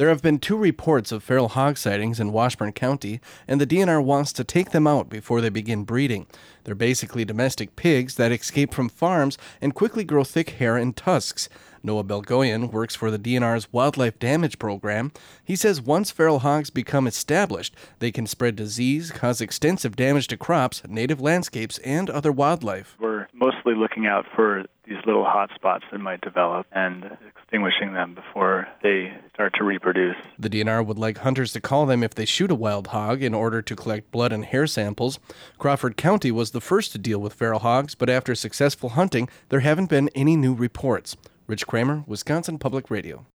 There have been 2 reports of feral hog sightings in Washburn County, and the DNR wants to take them out before they begin breeding. They're basically domestic pigs that escape from farms and quickly grow thick hair and tusks. Noah Belgoyan works for the DNR's Wildlife Damage Program. He says once feral hogs become established, they can spread disease, cause extensive damage to crops, native landscapes, and other wildlife. We're mostly looking out for these little hot spots that might develop and extinguishing them before they start to reproduce. The DNR would like hunters to call them if they shoot a wild hog in order to collect blood and hair samples. Crawford County was the first to deal with feral hogs, but after successful hunting, there haven't been any new reports. Rich Kramer, Wisconsin Public Radio.